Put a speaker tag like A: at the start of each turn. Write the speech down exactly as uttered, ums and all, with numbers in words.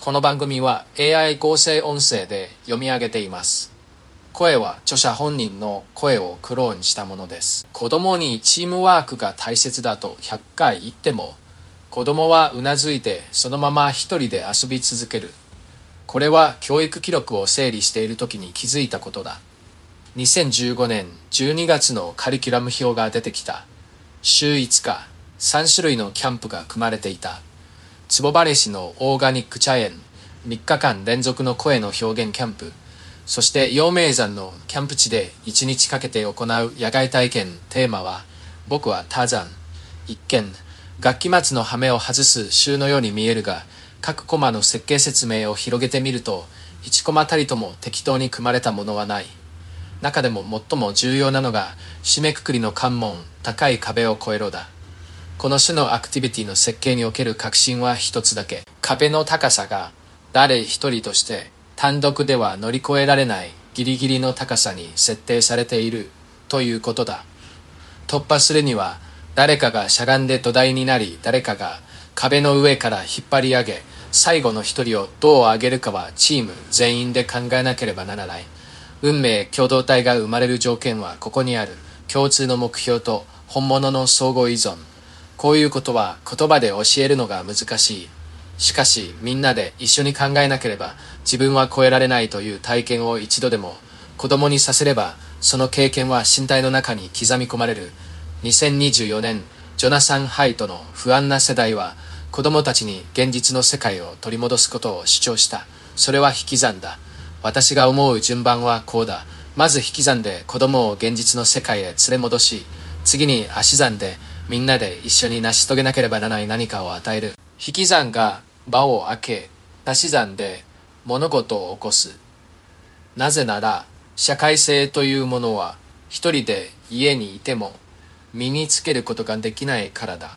A: この番組は エーアイ 合成音声で読み上げています。声は著者本人の声をクローンしたものです。子供にチームワークが大切だとひゃっかい言っても、子供はうなずいてそのまま一人で遊び続ける。これは教育記録を整理している時に気づいたことだ。にせんじゅうごねんじゅうにがつのカリキュラム表が出てきた。週いつか、さんしゅるいのキャンプが組まれていた。坪原市のオーガニック茶園、みっかかん連続の声の表現キャンプ、そして陽明山のキャンプ地でいちにちかけて行う野外体験。テーマは、僕はターザン。一見、楽器末の羽目を外す週のように見えるが、各コマの設計説明を広げてみると、いちコマたりとも適当に組まれたものはない。中でも最も重要なのが、締めくくりの関門、高い壁を越えろだ。この種のアクティビティの設計における革新は一つだけ。壁の高さが誰一人として単独では乗り越えられないギリギリの高さに設定されているということだ。突破するには誰かがしゃがんで土台になり、誰かが壁の上から引っ張り上げ、最後の一人をどう上げるかはチーム全員で考えなければならない。運命共同体が生まれる条件はここにある。共通の目標と本物の相互依存。こういうことは言葉で教えるのが難しい。しかしみんなで一緒に考えなければ自分は超えられないという体験を一度でも子供にさせれば、その経験は身体の中に刻み込まれる。にせんにじゅうよねん、ジョナサン・ハイトの不安な世代は子供たちに現実の世界を取り戻すことを主張した。それは引き算だ。私が思う順番はこうだ。まず引き算で子供を現実の世界へ連れ戻し、次に足算でみんなで一緒に成し遂げなければならない何かを与える。引き算が場を開け、足し算で物事を起こす。なぜなら、社会性というものは一人で家にいても身につけることができないからだ。